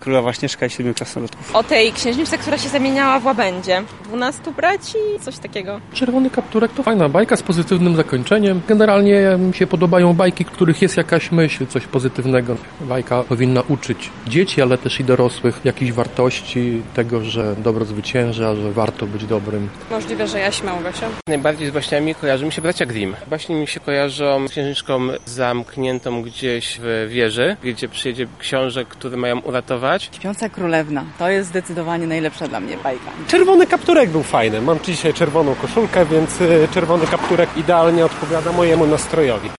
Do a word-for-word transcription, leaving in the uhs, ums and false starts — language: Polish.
Królowa Śnieżka i Siedmiu Krasnoludków. O tej księżniczce, która się zamieniała w łabędzie. Dwunastu braci, coś takiego. Czerwony Kapturek to fajna bajka z pozytywnym zakończeniem. Generalnie mi się podobają bajki, w których jest jakaś myśl, coś pozytywnego. Bajka powinna uczyć dzieci, ale też i dorosłych jakichś wartości, tego, że dobro zwycięża, że warto być dobrym. Możliwe, że Jaśma, Ugosia. Najbardziej z baśniami kojarzy mi się bracia Grimm. Baśnie mi się kojarzą z księżniczką zamkniętą gdzieś w wieży, gdzie przyjedzie książę, który mają uratować. Śpiąca Królewna. To jest zdecydowanie najlepsza dla mnie bajka. Czerwony Kapturek był fajny. Mam dzisiaj czerwoną koszulkę, więc czerwony kapturek idealnie odpowiada mojemu nastrojowi.